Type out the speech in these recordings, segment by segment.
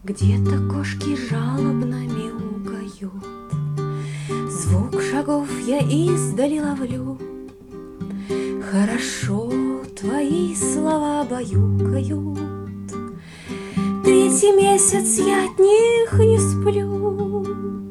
Где-то кошки жалобно мяукают, звук шагов я издали ловлю. Хорошо твои слова баюкают, третий месяц я от них не сплю.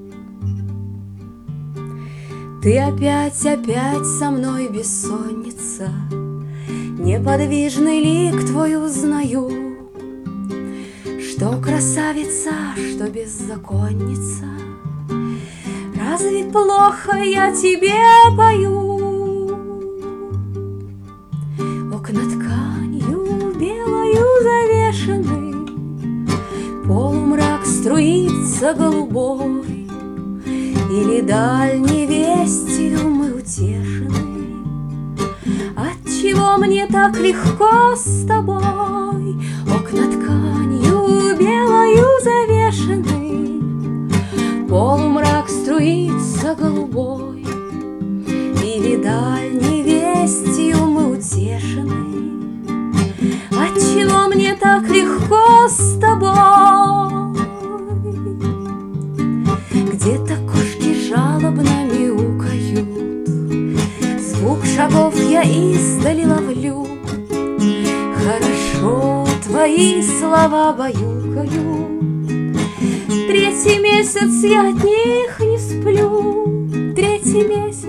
Ты опять со мной, бессонница, неподвижный лик твой узнаю. Что красавица, что беззаконница, разве плохо я тебе пою? Окна тканью белою завешены, полумрак струится голубой, или дальней вестью мы утешены. Отчего мне так легко с тобой? Окна тканью белою завешены, полумрак струится голубой, или дальней вестью мы утешены. Отчего мне так легко с тобой? Где-то кошки жалобно мяукают, звук шагов я издали ловлю. Хорошо твои слова баюкают, третий месяц я от них не сплю. Третий месяц